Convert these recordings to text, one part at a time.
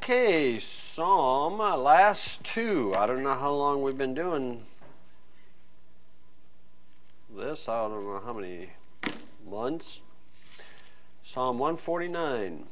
Okay, Psalm, last two. I don't know how long we've been doing this. I don't know how many months. Psalm 149.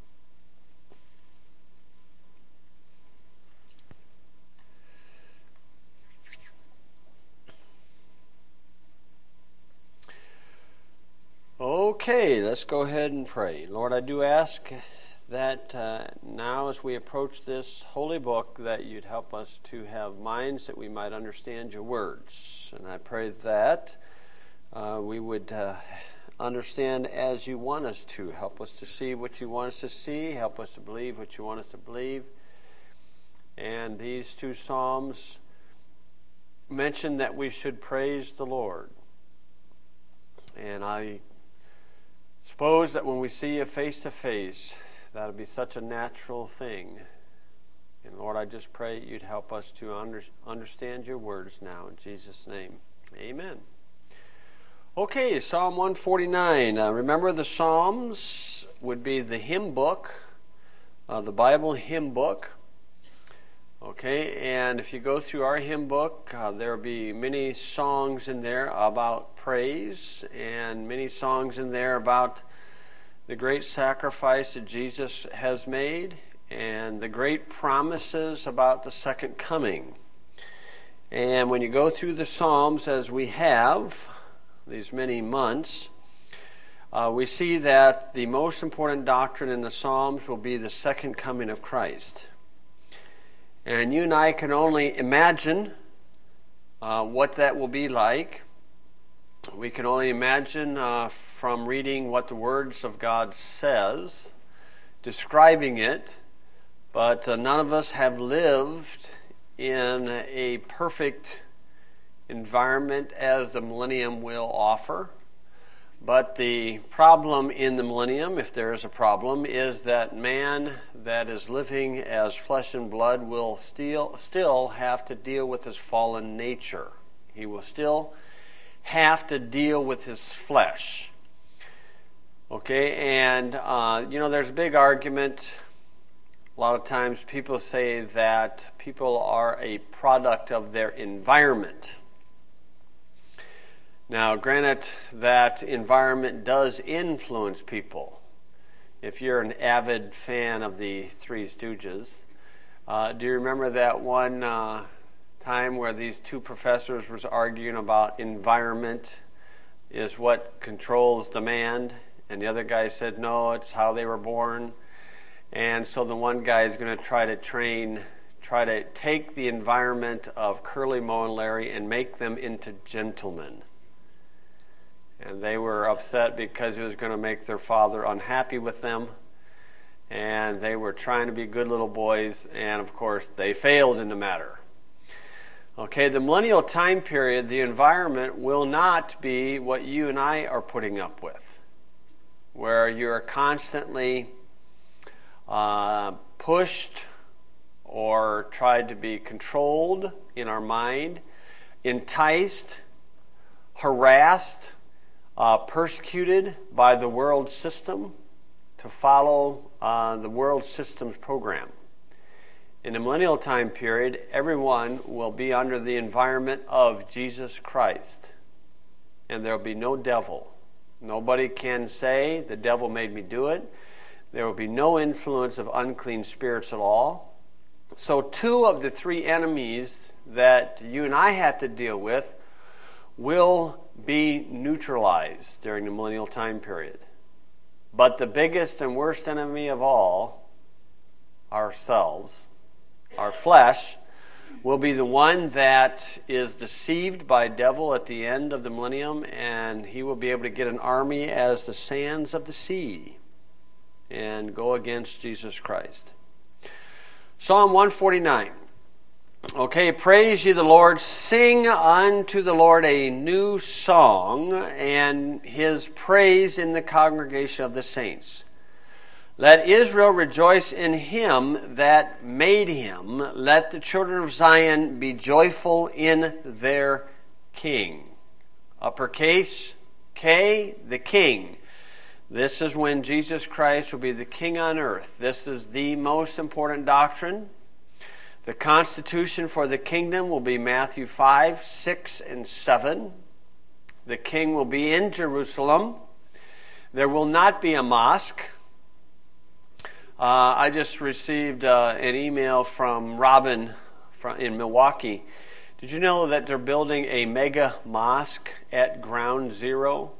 Okay, let's go ahead and pray. Lord, I do ask that now as we approach this holy book that you'd help us to have minds that we might understand your words. And I pray that we would understand as you want us to. Help us to see what you want us to see. Help us to believe what you want us to believe. And these two Psalms mention that we should praise the Lord. And I suppose that when we see you face to face, that'll be such a natural thing. And Lord, I just pray you'd help us to understand your words now. In Jesus' name, amen. Okay, Psalm 149. Remember, the Psalms would be the hymn book, the Bible hymn book. Okay, and if you go through our hymn book, there will be many songs in there about praise and many songs in there about the great sacrifice that Jesus has made and the great promises about the second coming. And when you go through the Psalms, as we have these many months, we see that the most important doctrine in the Psalms will be the second coming of Christ. And you and I can only imagine what that will be like. We can only imagine from reading what the words of God says, describing it, but none of us have lived in a perfect environment as the millennium will offer. But the problem in the millennium, if there is a problem, is that man that is living as flesh and blood will still have to deal with his fallen nature. He will still have to deal with his flesh. Okay, and there's a big argument. A lot of times people say that people are a product of their environment. Now, granted, that environment does influence people. If you're an avid fan of the Three Stooges, do you remember that one time where these two professors was arguing about environment is what controls demand, and the other guy said no, it's how they were born. And so the one guy is going to try to take the environment of Curly, Moe, and Larry and make them into gentlemen. And they were upset because it was going to make their father unhappy with them. And they were trying to be good little boys, and of course they failed in the matter. Okay, the millennial time period, the environment will not be what you and I are putting up with, where you're constantly pushed or tried to be controlled in our mind, enticed, harassed, persecuted by the world system to follow the world system's program. In the millennial time period, everyone will be under the environment of Jesus Christ. And there will be no devil. Nobody can say, the devil made me do it. There will be no influence of unclean spirits at all. So two of the three enemies that you and I have to deal with will be neutralized during the millennial time period. But the biggest and worst enemy of all, ourselves, our flesh, will be the one that is deceived by devil at the end of the millennium, and he will be able to get an army as the sands of the sea and go against Jesus Christ. Psalm 149. Okay, praise ye the Lord. Sing unto the Lord a new song, and his praise in the congregation of the saints. Let Israel rejoice in him that made him. Let the children of Zion be joyful in their King. Uppercase K, the King. This is when Jesus Christ will be the king on earth. This is the most important doctrine. The constitution for the kingdom will be Matthew 5, 6, and 7. The king will be in Jerusalem. There will not be a mosque. I just received an email from Robin in Milwaukee. Did you know that they're building a mega mosque at Ground Zero?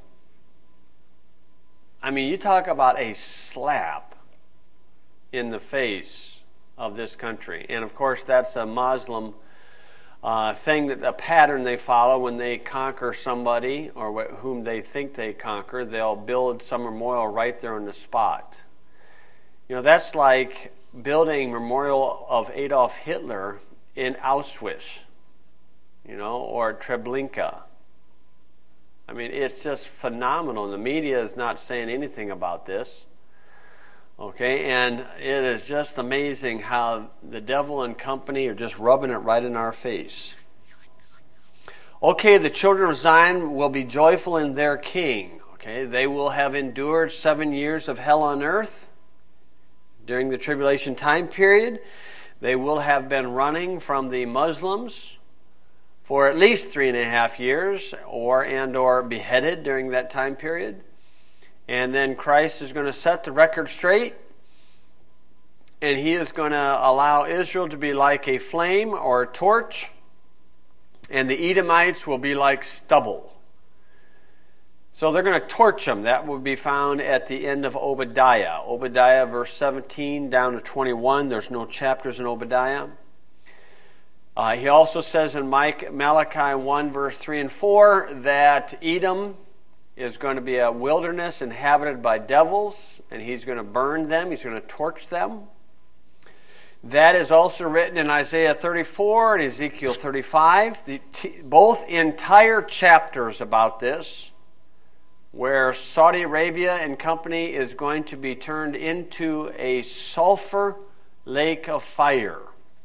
I mean, you talk about a slap in the face of this country. And of course, that's a Muslim thing, that a pattern they follow when they conquer somebody or whom they think they conquer. They'll build some memorial right there on the spot. You know, that's like building memorial of Adolf Hitler in Auschwitz, you know, or Treblinka. I mean, it's just phenomenal. The media is not saying anything about this. Okay, and it is just amazing how the devil and company are just rubbing it right in our face. Okay, the children of Zion will be joyful in their king. Okay, they will have endured 7 years of hell on earth during the tribulation time period. They will have been running from the Muslims for at least 3.5 years, or beheaded during that time period. And then Christ is going to set the record straight, and he is going to allow Israel to be like a flame or a torch, and the Edomites will be like stubble. So they're going to torch them. That will be found at the end of Obadiah. Obadiah verse 17 down to 21. There's no chapters in Obadiah. He also says in Malachi 1 verse 3 and 4 that Edom is going to be a wilderness inhabited by devils, and he's going to burn them. He's going to torch them. That is also written in Isaiah 34 and Ezekiel 35. Both entire chapters about this, where Saudi Arabia and company is going to be turned into a sulfur lake of fire.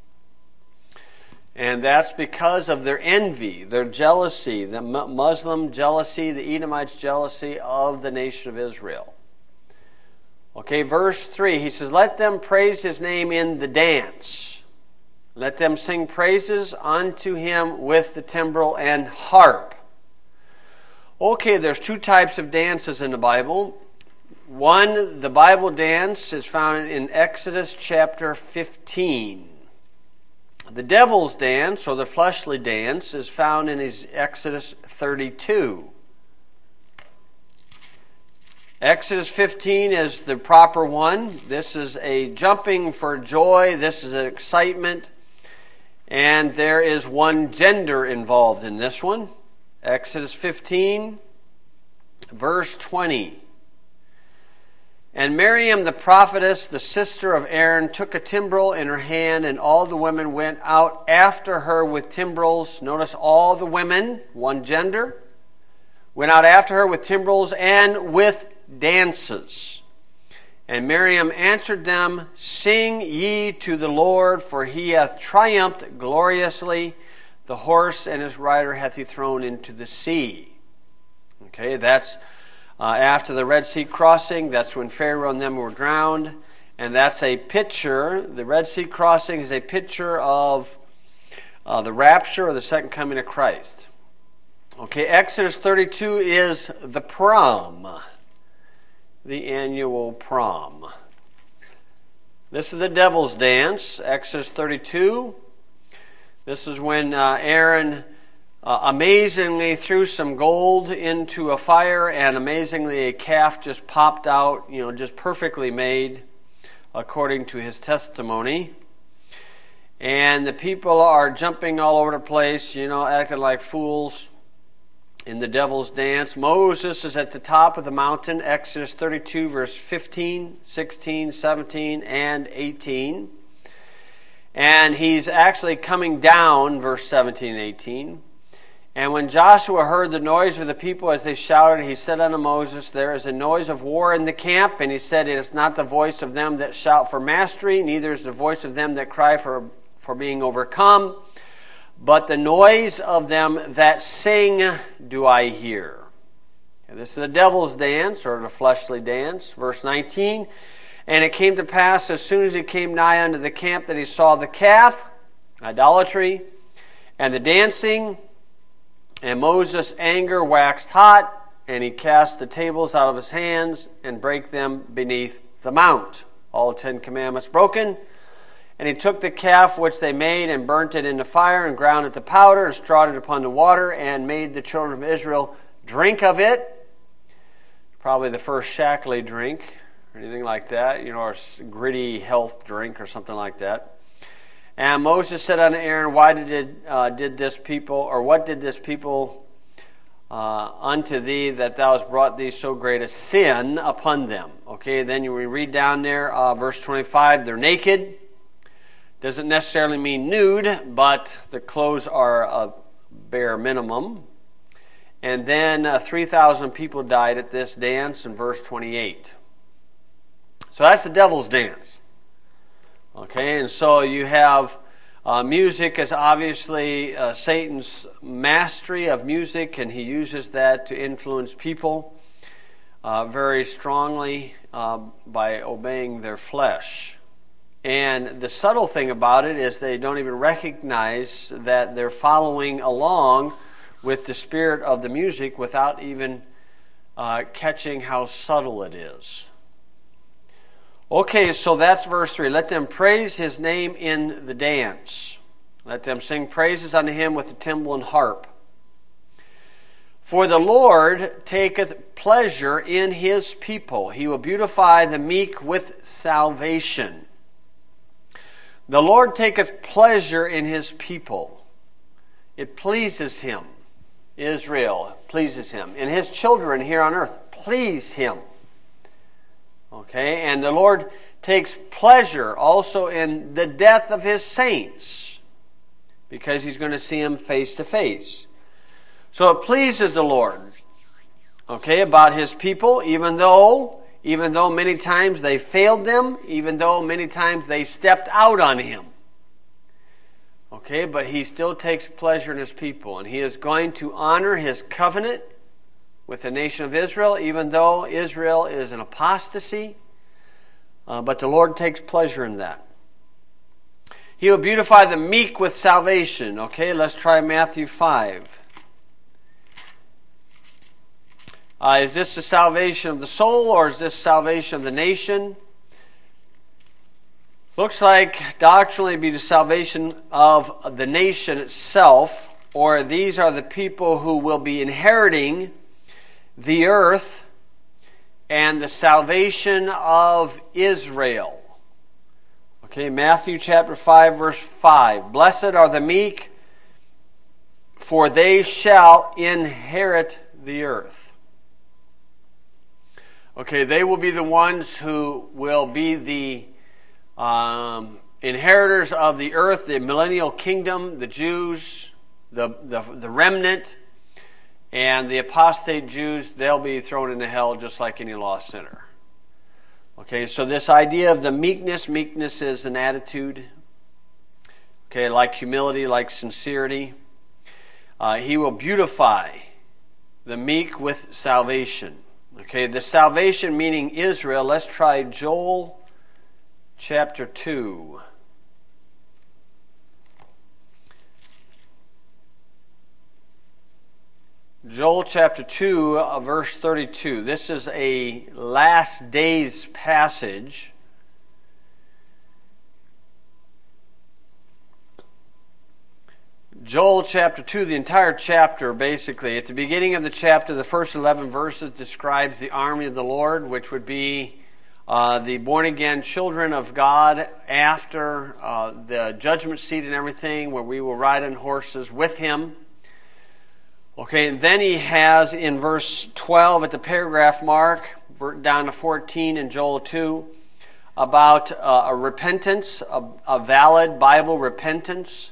And that's because of their envy, their jealousy, the Muslim jealousy, the Edomites' jealousy of the nation of Israel. Okay, verse 3, he says, let them praise his name in the dance. Let them sing praises unto him with the timbrel and harp. Okay, there's two types of dances in the Bible. One, the Bible dance, is found in Exodus chapter 15. The devil's dance, or the fleshly dance, is found in Exodus 32. Exodus 15 is the proper one. This is a jumping for joy. This is an excitement. And there is one gender involved in this one. Exodus 15, verse 20. And Miriam the prophetess, the sister of Aaron, took a timbrel in her hand, and all the women went out after her with timbrels. Notice all the women, one gender, went out after her with timbrels and with dances. And Miriam answered them, sing ye to the Lord, for he hath triumphed gloriously. The horse and his rider hath he thrown into the sea. Okay, that's after the Red Sea crossing. That's when Pharaoh and them were drowned. And that's a picture. The Red Sea crossing is a picture of the rapture or the second coming of Christ. Okay, Exodus 32 is the prom, the annual prom. This is the devil's dance, Exodus 32. This is when Aaron amazingly threw some gold into a fire, and amazingly a calf just popped out, just perfectly made, according to his testimony. And the people are jumping all over the place, acting like fools in the devil's dance. Moses is at the top of the mountain, Exodus 32, verse 15, 16, 17, and 18. And he's actually coming down, verse 17 and 18. And when Joshua heard the noise of the people as they shouted, he said unto Moses, there is a noise of war in the camp. And he said, it is not the voice of them that shout for mastery, neither is the voice of them that cry for being overcome, but the noise of them that sing do I hear. Okay, this is the devil's dance, or the fleshly dance. Verse 19, and it came to pass as soon as he came nigh unto the camp that he saw the calf, idolatry, and the dancing, and Moses' anger waxed hot, and he cast the tables out of his hands and brake them beneath the mount. All 10 commandments broken. And he took the calf which they made and burnt it in the fire and ground it to powder and strawed it upon the water and made the children of Israel drink of it. Probably the first shackly drink or anything like that, or a gritty health drink or something like that. And Moses said unto Aaron, why did this people, or what did this people unto thee, that thou hast brought thee so great a sin upon them? Okay, then you read down there, verse 25, they're naked. Doesn't necessarily mean nude, but the clothes are a bare minimum. And then 3,000 people died at this dance in verse 28. So that's the devil's dance. Okay, and so you have music is obviously Satan's mastery of music, and he uses that to influence people very strongly by obeying their flesh. And the subtle thing about it is they don't even recognize that they're following along with the spirit of the music without even catching how subtle it is. Okay, so that's verse 3. Let them praise his name in the dance. Let them sing praises unto him with the timbrel and harp. For the Lord taketh pleasure in his people. He will beautify the meek with salvation. The Lord taketh pleasure in his people. It pleases him. Israel pleases him. And his children here on earth please him. Okay, and the Lord takes pleasure also in the death of his saints, because he's going to see them face to face. So it pleases the Lord, okay, about his people, even though many times they failed them, even though many times they stepped out on him. Okay, but he still takes pleasure in his people, and he is going to honor his covenant with the nation of Israel, even though Israel is an apostasy. But the Lord takes pleasure in that. He will beautify the meek with salvation. Okay, let's try Matthew 5. Is this the salvation of the soul, or is this salvation of the nation? Looks like doctrinally be the salvation of the nation itself, or these are the people who will be inheriting the earth and the salvation of Israel. Okay, Matthew chapter 5, verse 5. Blessed are the meek, for they shall inherit the earth. Okay, they will be the ones who will be the inheritors of the earth, the millennial kingdom, the Jews, the remnant. And the apostate Jews, they'll be thrown into hell just like any lost sinner. Okay, so this idea of the meekness is an attitude. Okay, like humility, like sincerity. He will beautify the meek with salvation. Okay, the salvation meaning Israel. Let's try Joel chapter 2. Joel chapter 2, verse 32. This is a last days passage. Joel chapter 2, the entire chapter basically, at the beginning of the chapter, the first 11 verses describes the army of the Lord, which would be the born-again children of God after the judgment seat and everything, where we will ride on horses with him. Okay, and then he has in verse 12 at the paragraph mark, down to 14 in Joel 2, about a repentance, a valid Bible repentance.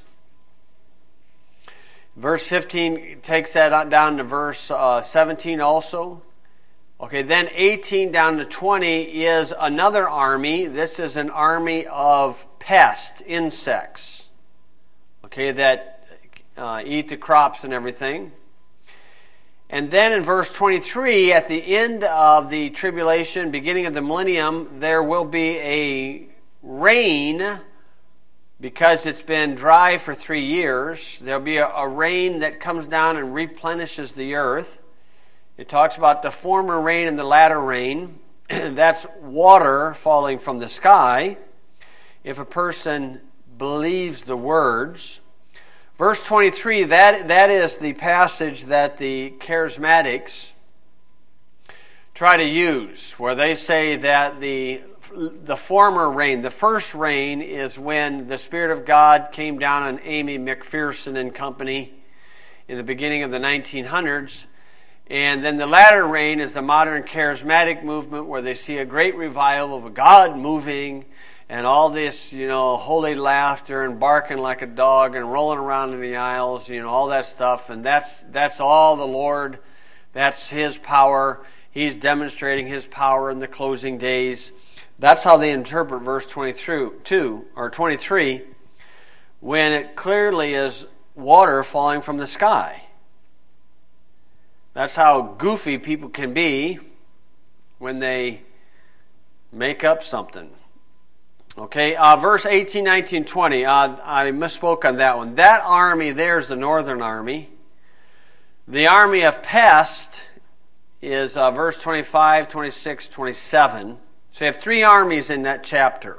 Verse 15 takes that down to verse 17 also. Okay, then 18 down to 20 is another army. This is an army of pests, insects, okay, that eat the crops and everything. And then in verse 23, at the end of the tribulation, beginning of the millennium, there will be a rain, because it's been dry for 3 years. There'll be a rain that comes down and replenishes the earth. It talks about the former rain and the latter rain. That's water falling from the sky, if a person believes the words. Verse 23, that is the passage that the charismatics try to use, where they say that the former rain, the first rain, is when the Spirit of God came down on Amy McPherson and company in the beginning of the 1900s. And then the latter rain is the modern charismatic movement, where they see a great revival of God moving and all this, holy laughter and barking like a dog and rolling around in the aisles, all that stuff. And that's all the Lord. That's His power. He's demonstrating His power in the closing days. That's how they interpret verse 23, when it clearly is water falling from the sky. That's how goofy people can be when they make up something. Okay, verse 18, 19, 20. I misspoke on that one. That army there is the northern army. The army of Pest is verse 25, 26, 27. So you have 3 armies in that chapter.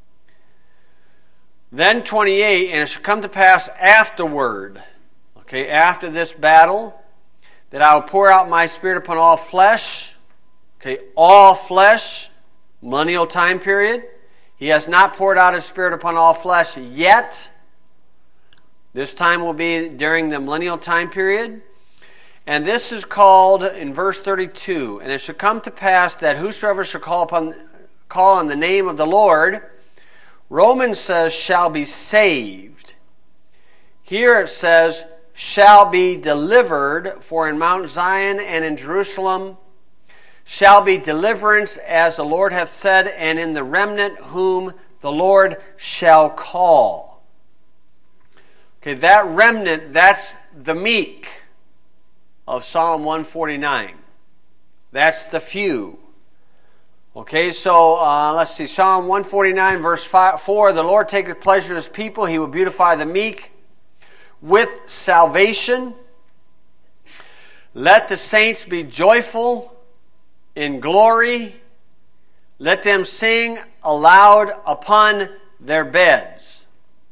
Then 28, and it shall come to pass afterward, okay, after this battle, that I will pour out my Spirit upon all flesh. Okay, all flesh, millennial time period. He has not poured out His Spirit upon all flesh yet. This time will be during the millennial time period. And this is called, in verse 32, and it shall come to pass that whosoever shall call on the name of the Lord, Romans says, shall be saved. Here it says, shall be delivered, for in Mount Zion and in Jerusalem shall be deliverance, as the Lord hath said, and in the remnant whom the Lord shall call. Okay, that remnant, that's the meek of Psalm 149. That's the few. Okay, so let's see. Psalm 149, verse 4, the Lord taketh pleasure in His people. He will beautify the meek with salvation. Let the saints be joyful in glory. Let them sing aloud upon their beds.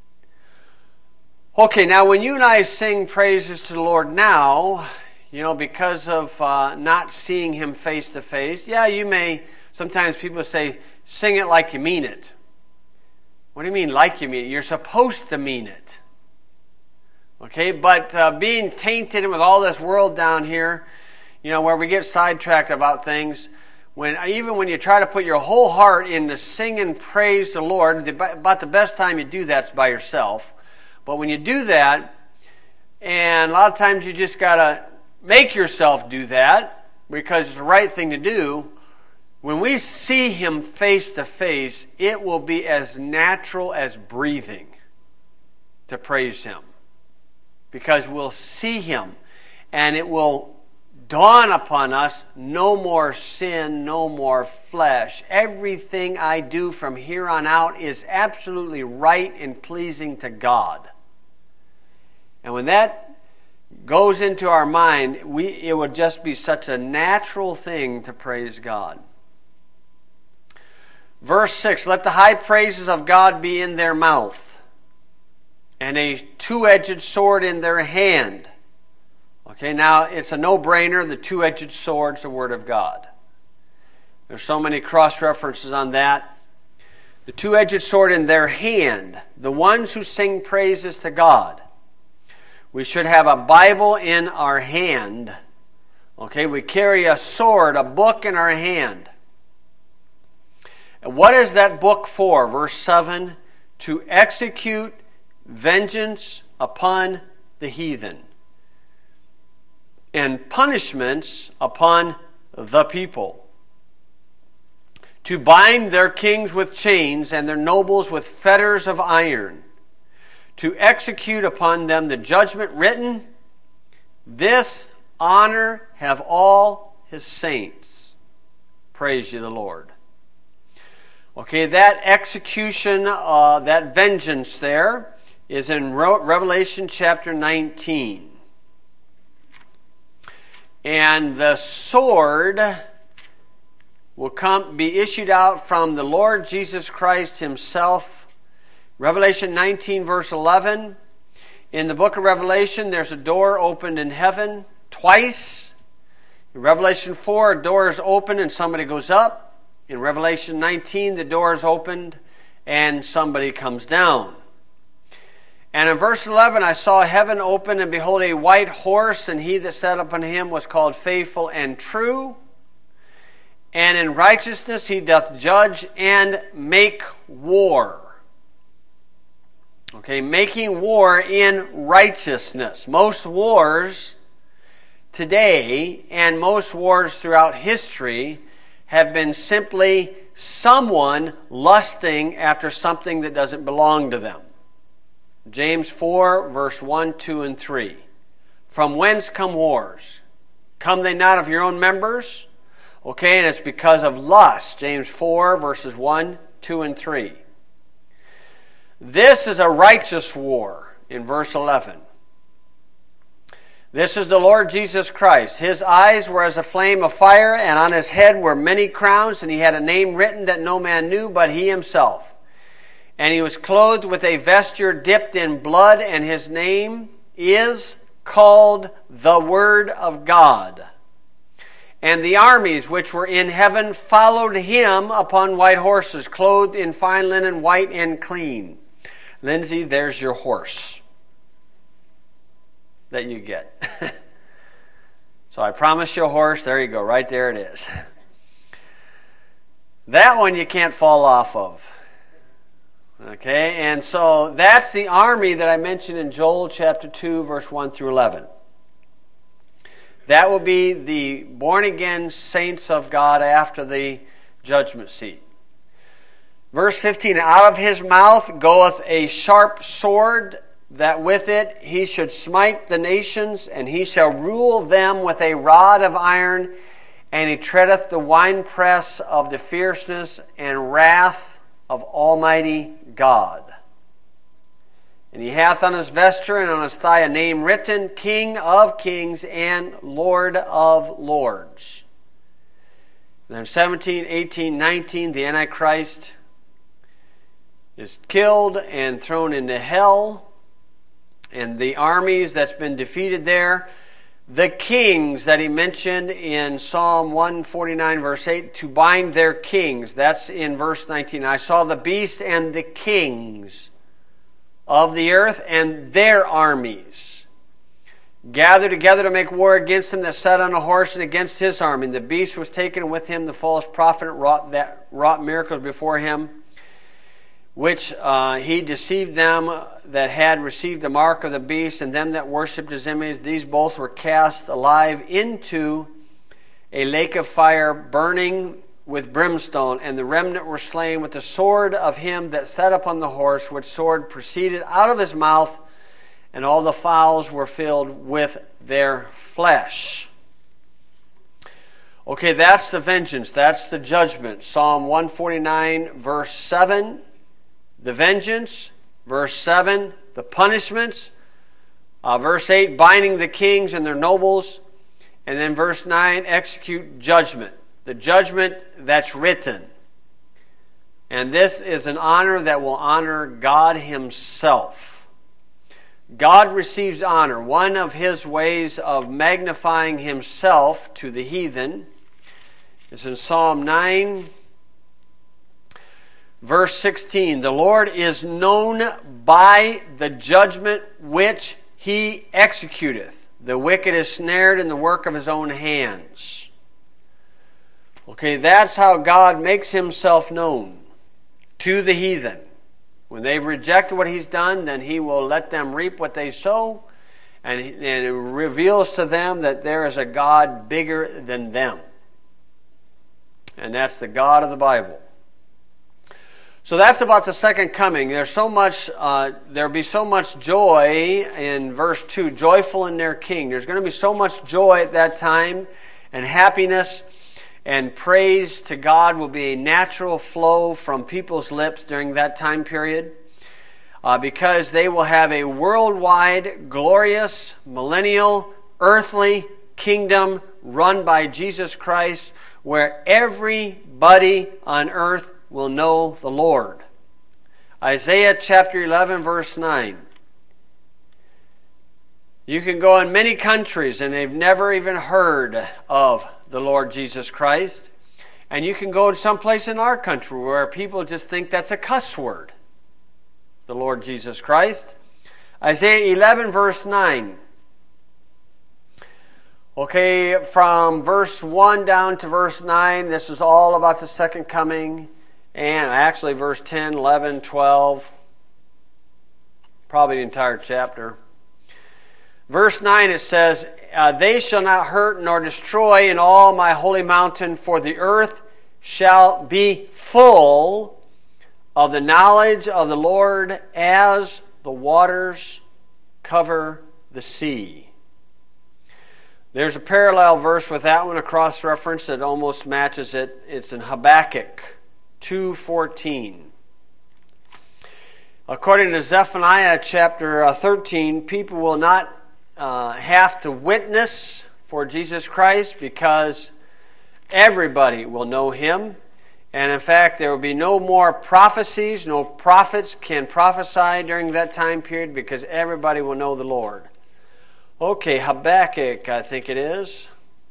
Okay, now when you and I sing praises to the Lord now, because of not seeing Him face to face, you may, sometimes people say, sing it like you mean it. What do you mean like you mean it? You're supposed to mean it. Okay, but being tainted with all this world down here, where we get sidetracked about things, even when you try to put your whole heart into singing praise to the Lord, about the best time you do that's by yourself. But when you do that, and a lot of times you just got to make yourself do that because it's the right thing to do, when we see Him face to face, it will be as natural as breathing to praise Him. Because we'll see Him, and it will dawn upon us, no more sin, no more flesh. Everything I do from here on out is absolutely right and pleasing to God. And when that goes into our mind, it would just be such a natural thing to praise God. Verse 6, let the high praises of God be in their mouth, and a two-edged sword in their hand. Okay, now it's a no-brainer. The two-edged sword is the Word of God. There's so many cross-references on that. The two-edged sword in their hand. The ones who sing praises to God. We should have a Bible in our hand. Okay, we carry a sword, a book in our hand. And what is that book for? Verse 7, to execute vengeance upon the heathen, and punishments upon the people, to bind their kings with chains and their nobles with fetters of iron, to execute upon them the judgment written. This honor have all his saints. Praise you, the Lord. Okay, that execution, that vengeance there is in Revelation chapter 19. And the sword will be issued out from the Lord Jesus Christ himself. Revelation 19 verse 11. In the book of Revelation, there's a door opened in heaven twice. In Revelation 4, a door is opened and somebody goes up. In Revelation 19, the door is opened and somebody comes down. And in verse 11, I saw heaven open, and behold, a white horse, and he that sat upon him was called Faithful and True. And in righteousness he doth judge and make war. Okay, making war in righteousness. Most wars today, and most wars throughout history, have been simply someone lusting after something that doesn't belong to them. James 4, verse 1, 2, and 3. From whence come wars? Come they not of your own members? Okay, and it's because of lust. James 4, verses 1, 2, and 3. This is a righteous war in verse 11. This is the Lord Jesus Christ. His eyes were as a flame of fire, and on his head were many crowns, and he had a name written that no man knew but he himself. And he was clothed with a vesture dipped in blood, and his name is called the Word of God. And the armies which were in heaven followed him upon white horses, clothed in fine linen, white and clean. Lindsay, there's your horse that you get. So I promised you a horse. There you go. Right there it is. That one you can't fall off of. Okay, and so that's the army that I mentioned in Joel chapter 2, verse 1 through 11. That will be the born-again saints of God after the judgment seat. Verse 15, out of his mouth goeth a sharp sword, that with it he should smite the nations, and he shall rule them with a rod of iron, and he treadeth the winepress of the fierceness and wrath of Almighty God. And he hath on his vesture and on his thigh a name written, King of Kings and Lord of Lords. And then 17, 18, 19, the Antichrist is killed and thrown into hell. And the armies that's been defeated there, the kings that he mentioned in Psalm 149 verse 8, to bind their kings. That's in verse 19. I saw the beast and the kings of the earth and their armies gathered together to make war against him that sat on a horse and against his army. And the beast was taken with him, the false prophet that wrought miracles before him, which he deceived them that had received the mark of the beast, and them that worshipped his image. These both were cast alive into a lake of fire, burning with brimstone, and the remnant were slain with the sword of him that sat upon the horse, which sword proceeded out of his mouth, and all the fowls were filled with their flesh. Okay, that's the vengeance. That's the judgment. Psalm 149, verse 7. The vengeance, verse 7, the punishments, verse 8, binding the kings and their nobles, and then verse 9, execute judgment. The judgment that's written. And this is an honor that will honor God himself. God receives honor. One of his ways of magnifying himself to the heathen is in Psalm 9, verse 16, the Lord is known by the judgment which he executeth. The wicked is snared in the work of his own hands. Okay, that's how God makes himself known to the heathen. When they've rejected what he's done, then he will let them reap what they sow, and it reveals to them that there is a God bigger than them. And that's the God of the Bible. So that's about the second coming. There's so much. There'll be so much joy in verse 2. Joyful in their King. There's going to be so much joy at that time, and happiness and praise to God will be a natural flow from people's lips during that time period, because they will have a worldwide, glorious, millennial, earthly kingdom run by Jesus Christ, where everybody on earth will know the Lord. Isaiah chapter 11, verse 9. You can go in many countries and they've never even heard of the Lord Jesus Christ. And you can go to someplace in our country where people just think that's a cuss word, the Lord Jesus Christ. Isaiah 11, verse 9. Okay, from verse 1 down to verse 9, this is all about the second coming. And actually verse 10, 11, 12, probably the entire chapter. Verse 9 it says, they shall not hurt nor destroy in all my holy mountain, for the earth shall be full of the knowledge of the Lord as the waters cover the sea. There's a parallel verse with that one, a cross-reference that almost matches it. It's in Habakkuk 2:14. According to Zephaniah chapter 13, people will not have to witness for Jesus Christ because everybody will know Him. And in fact, there will be no more prophecies. No prophets can prophesy during that time period because everybody will know the Lord. Okay, Habakkuk, I think it is.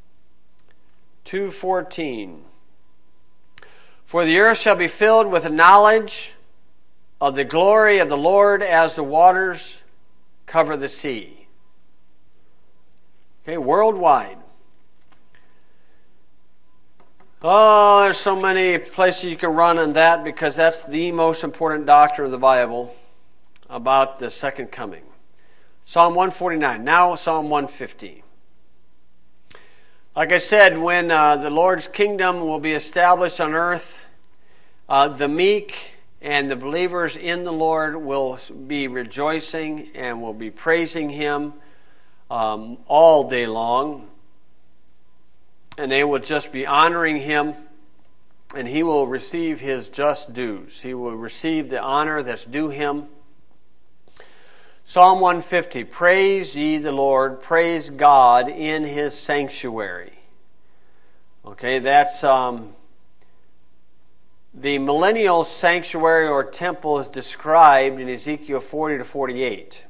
2:14. For the earth shall be filled with the knowledge of the glory of the Lord as the waters cover the sea. Okay, worldwide. Oh, there's so many places you can run on that because that's the most important doctrine of the Bible about the second coming. Psalm 149. Now Psalm 150. Like I said, when the Lord's kingdom will be established on earth, the meek and the believers in the Lord will be rejoicing and will be praising Him all day long. And they will just be honoring Him, and He will receive His just dues. He will receive the honor that's due Him. Psalm 150, praise ye the Lord, praise God in His sanctuary. Okay, that's the millennial sanctuary or temple is described in Ezekiel 40 to 48.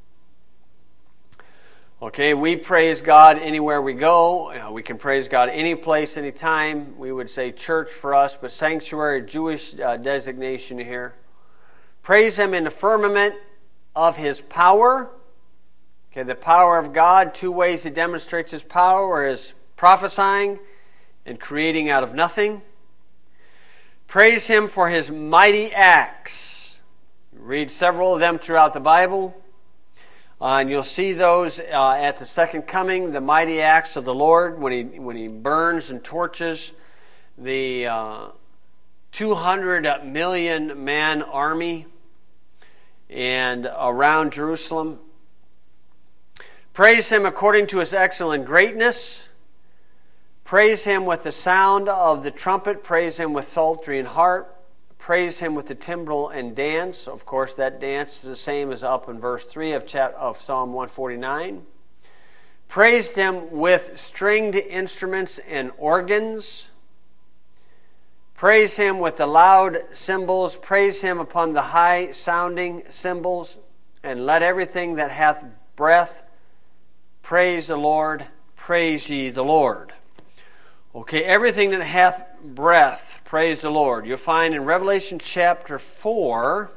Okay, we praise God anywhere we go. We can praise God any place, anytime. We would say church for us, but sanctuary, Jewish designation here. Praise Him in the firmament of His power. Okay, the power of God, two ways He demonstrates His power is prophesying and creating out of nothing. Praise Him for His mighty acts. Read several of them throughout the Bible. And you'll see those at the second coming, the mighty acts of the Lord when He burns and torches the 200 million man army and around Jerusalem. Praise Him according to His excellent greatness. Praise Him with the sound of the trumpet. Praise Him with psaltery and harp. Praise Him with the timbrel and dance. Of course, that dance is the same as up in verse 3 of Psalm 149. Praise Him with stringed instruments and organs. Praise Him with the loud cymbals. Praise Him upon the high-sounding cymbals. And let everything that hath breath praise the Lord. Praise ye the Lord. Okay, everything that hath breath, praise the Lord. You'll find in Revelation chapter 4,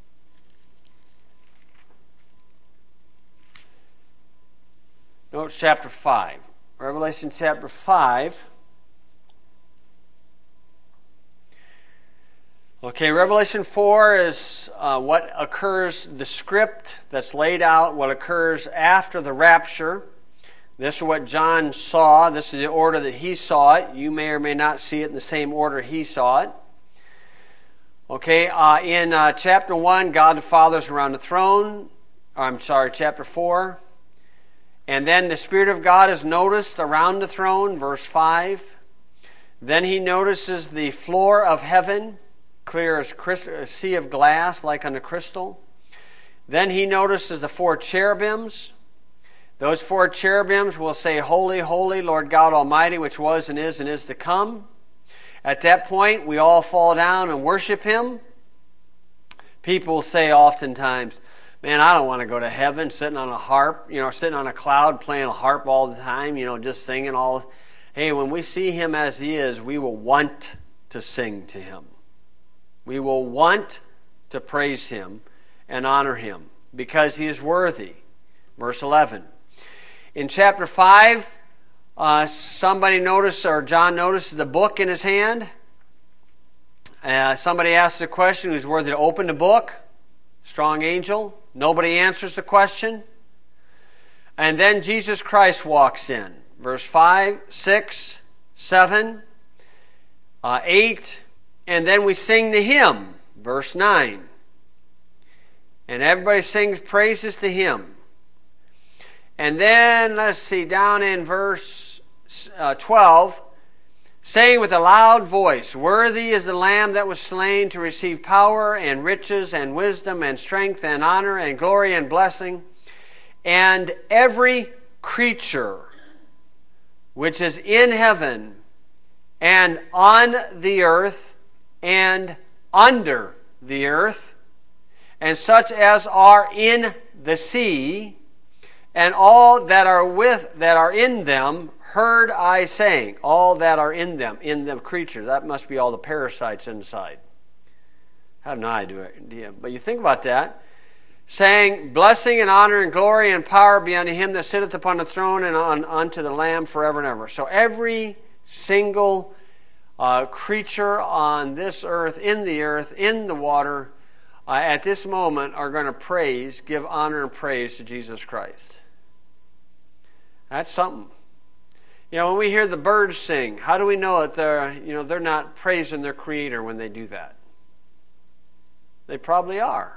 no, it's chapter 5. Revelation chapter 5. Okay, Revelation 4 is what occurs, the script that's laid out, what occurs after the rapture. This is what John saw. This is the order that he saw it. You may or may not see it in the same order he saw it. Okay, in chapter 1, God the Father is around the throne. Chapter 4. And then the Spirit of God is noticed around the throne, verse 5. Then he notices the floor of heaven, clear as a sea of glass, like unto crystal. Then he notices the 4 cherubims. Those 4 cherubims will say, Holy, holy, Lord God Almighty, which was and is to come. At that point, we all fall down and worship him. People say oftentimes, man, I don't want to go to heaven sitting on a harp, sitting on a cloud playing a harp all the time, just singing all. Hey, when we see him as he is, we will want to sing to him. We will want to praise him and honor him because he is worthy. Verse 11. In chapter 5, somebody noticed, or John noticed the book in his hand. Somebody asks a question, who's worthy to open the book? Strong angel. Nobody answers the question. And then Jesus Christ walks in. Verse 5, 6, 7, 8, and then we sing to him. Verse 9. And everybody sings praises to him. And then, let's see, down in verse 12, saying with a loud voice, Worthy is the Lamb that was slain to receive power and riches and wisdom and strength and honor and glory and blessing. And every creature which is in heaven and on the earth and under the earth, and such as are in the sea, and all that are in them, heard I saying. All that are in them, in the creatures. That must be all the parasites inside. I have no idea. But you think about that. Saying, blessing and honor and glory and power be unto him that sitteth upon the throne and unto the Lamb forever and ever. So every single creature on this earth, in the water, at this moment are going to give honor and praise to Jesus Christ. That's something. When we hear the birds sing, how do we know that they're not praising their Creator when they do that? They probably are.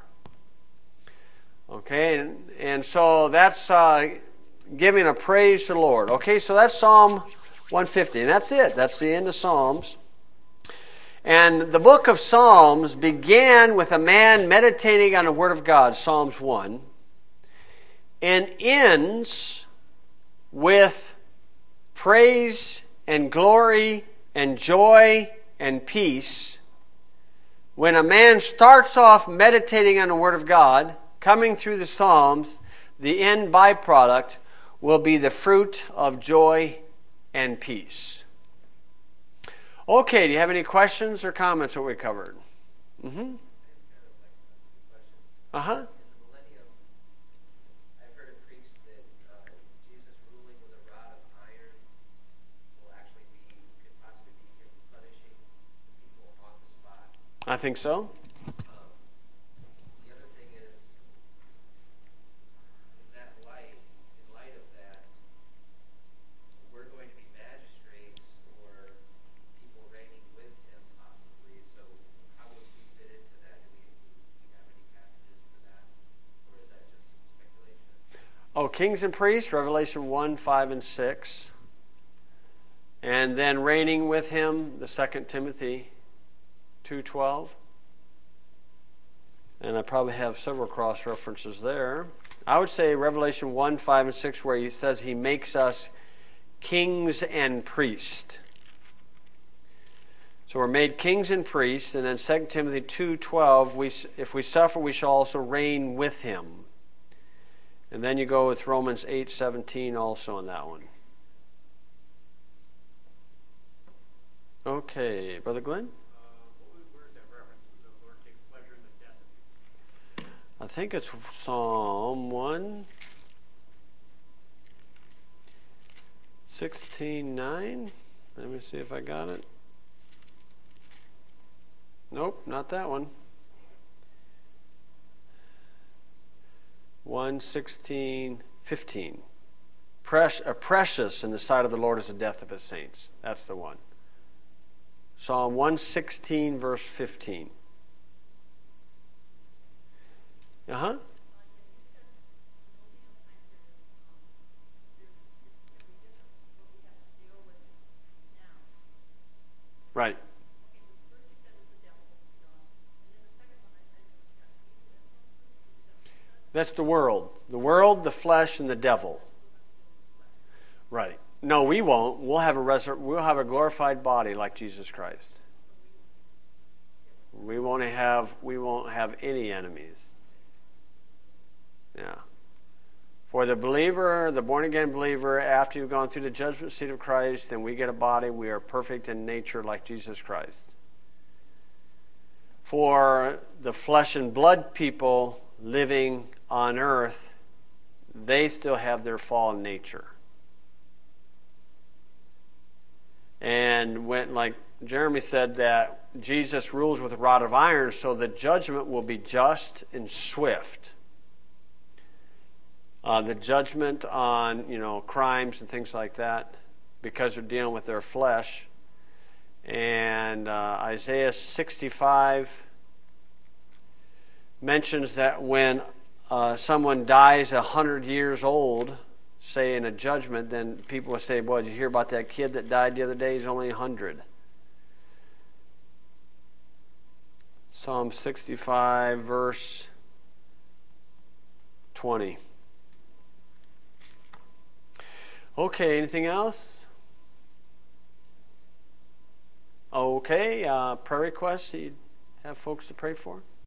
Okay, and so that's giving a praise to the Lord. Okay, so that's Psalm 150, and that's it. That's the end of Psalms. And the book of Psalms began with a man meditating on the Word of God, Psalms 1, and ends with praise and glory and joy and peace. When a man starts off meditating on the Word of God, coming through the Psalms, the end byproduct will be the fruit of joy and peace. Okay, do you have any questions or comments that we covered? Mm-hmm. Uh-huh. I think so. The other thing is, in light of that, we're going to be magistrates or people reigning with him possibly. So how would we fit into that? Do we have any passages for that, or is that just speculation? Oh, kings and priests, Revelation 1, 5, and 6. And then reigning with him, the 2 Timothy 2:12. And I probably have several cross references there. I would say Revelation 1, 5, and 6, where he says he makes us kings and priests. So we're made kings and priests. And then 2 Timothy 2:12, if we suffer, we shall also reign with him. And then you go with Romans 8:17 also on that one. Okay, Brother Glenn? I think it's Psalm 1:16:9. Let me see if I got it. Nope, not that one. 1:16:15. Precious in the sight of the Lord is the death of his saints. That's the one. Psalm 116, verse 15. Uh-huh. Right. That's the world. The world, the flesh, and the devil. Right. No, we won't. We'll have a glorified body like Jesus Christ. We won't have any enemies. Yeah. For the believer, the born-again believer, after you've gone through the judgment seat of Christ and we get a body, we are perfect in nature like Jesus Christ. For the flesh and blood people living on earth, they still have their fallen nature. And when, like Jeremy said, that Jesus rules with a rod of iron, so the judgment will be just and swift. The judgment on, crimes and things like that, because they're dealing with their flesh. And Isaiah 65 mentions that when someone dies 100 years old, say in a judgment, then people will say, boy, did you hear about that kid that died the other day? He's only 100. Psalm 65, verse 20. Okay, anything else? Okay, prayer requests you have folks to pray for?